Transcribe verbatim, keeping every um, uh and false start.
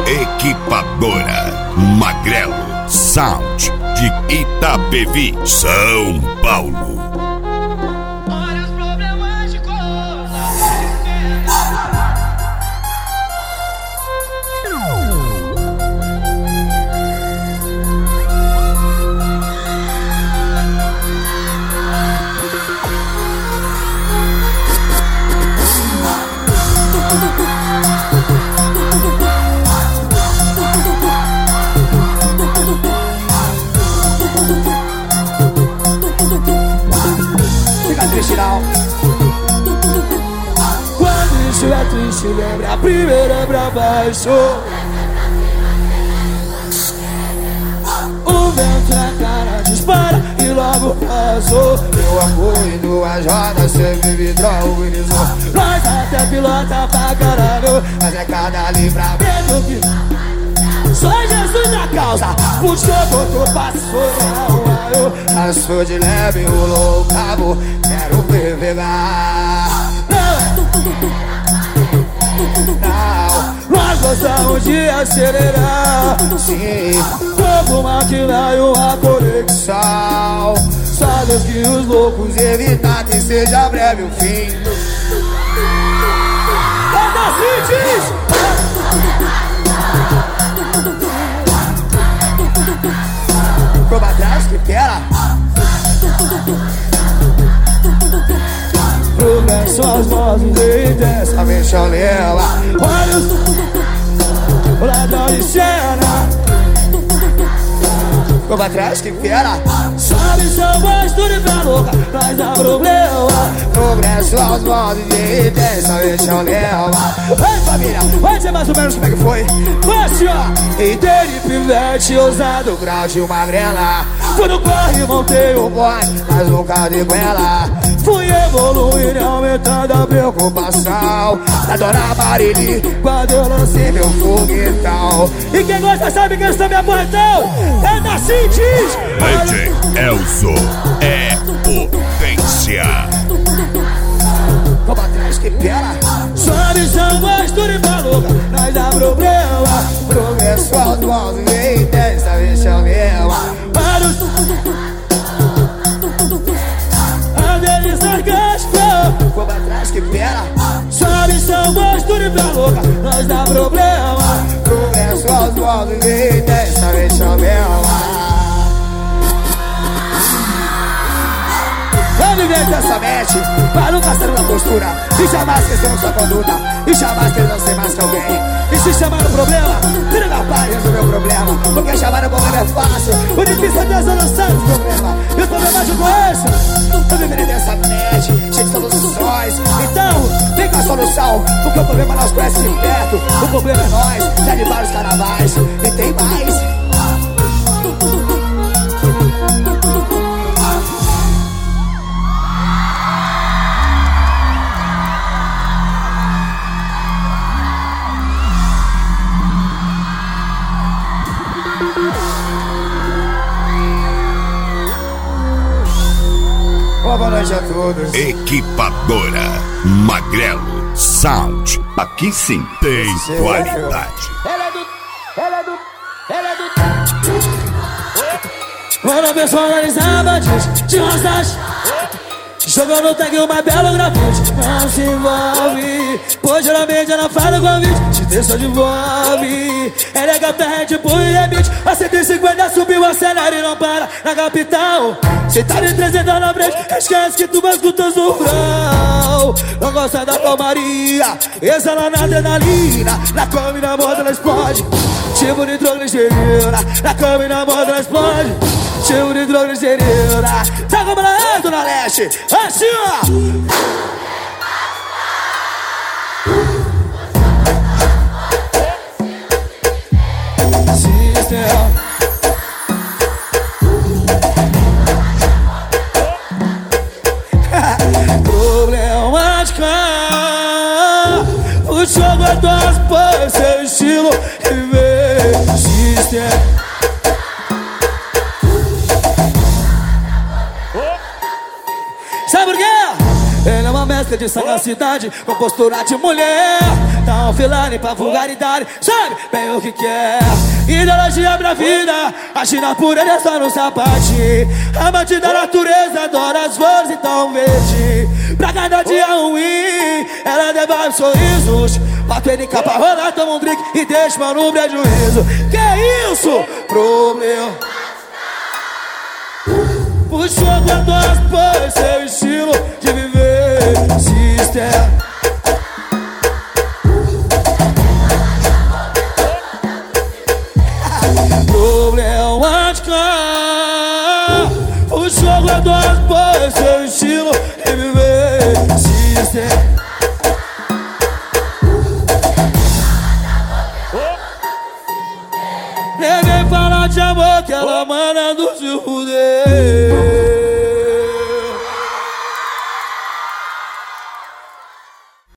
Equipadora Magrelo Sound de Itapevi, São Paulo. Olha os problemas de coisa. Fica triste não. Quando estiver triste, lembra a primeira pra baixo. O vento na cara dispara e logo passou. Meu amor em duas rodas, cê me hidrogenizou. Nós até pilota pra caralho, mas é cada livramento que só Jesus na causa, puxou, botou, passou, eu passou de leve, rolou o cabo, quero ver pegar. Não, nós gostamos de acelerar. Sim, como máquina e uma conexão. Só Deus que os loucos evitar que seja breve o fim. Cada cities. Como atrás que pera. Progresso as vozes e intensamente eu leva. Olha os o ladrão de cena. Como atrás que pera. Sabe seu gosto de pé louca, mas dá problema. Progresso aos vozes e intensamente eu leva. Oi família, vai dizer mais ou menos como é que foi. Foi assim ó. Inteiro e pivete, ousado, grau de magrela. Fui no corre, montei o boy, mas nunca de goela. Fui evoluindo e aumentando a preocupação da dona Marili, quando eu lancei meu foguetão. E quem gosta sabe que eu estou me aportão. É da Cintis. D J Elzo é potência. Como atrás que pera. Sua visão gosto de maluca, nós dá problema. Progresso alto, alto e intensa, deixa eu mesma. Para os Andelis sarcástico. Como atrás que pera. Sua visão gosto de maluca, nós dá problema. Progresso alto, alto e intensa, deixa eu mesma. Vamos viver intensamente, para nunca ser uma postura. E jamais esquecer sua conduta. E jamais querer não ser mais que alguém. E se chamar o problema, vira da paz e resolver o problema. Porque chamar o problema é fácil, o difícil é ter a solução do problema. E o problema eu conheço. Eu viverei intensamente, cheio de soluções. Então, vem com a solução. Porque o problema nós conhecemos de perto. O problema é nós, já de vários carnavais. E tem mais. Boa noite a todos. Equipadora Magrelo Sound. Aqui sim tem Sim, qualidade. Ela é do. Ela é do. Ela é do. Mano, pessoal organizava, diz, de rosas. Jogou no tag uma bela grafite. Não se envolve, pois geralmente ela fala convite. Te deixa de envolve. É legal, tá Red Bull e rebite. A cento e cinquenta subiu, acelera e não para na capital. Cê tá de trezentos na frente, esquece que tu vai escutar o grau. Não gosta da calmaria, exala na adrenalina. Na cama e na moda ela explode, tipo nitroglicerina. Na cama e na moda ela explode, tipo nitroglicerina. Tá como ela é, Dona Leste? Assim ó. Sistema. Problemática. O jogo é tuas pães, seu estilo viver. Sistema. Sabe por quê? Ele é uma mestra Gosta de sagacidade com postura de mulher. Tá um filane pra vulgaridade, sabe bem o que quer. Ideologia pra vida, age na pureza só no sapatinho. Amante da natureza, adora as flores e tão verde. Pra cada dia ruim, ela devolve sorrisos. Bato ele em capa rolar, toma um drink e deixa uma no prejuízo. Que isso? Problema. Puxou pra duas pães, seu estilo de viver. Sister. Problemática. Puxou pra duas pães, seu estilo de viver. Sister.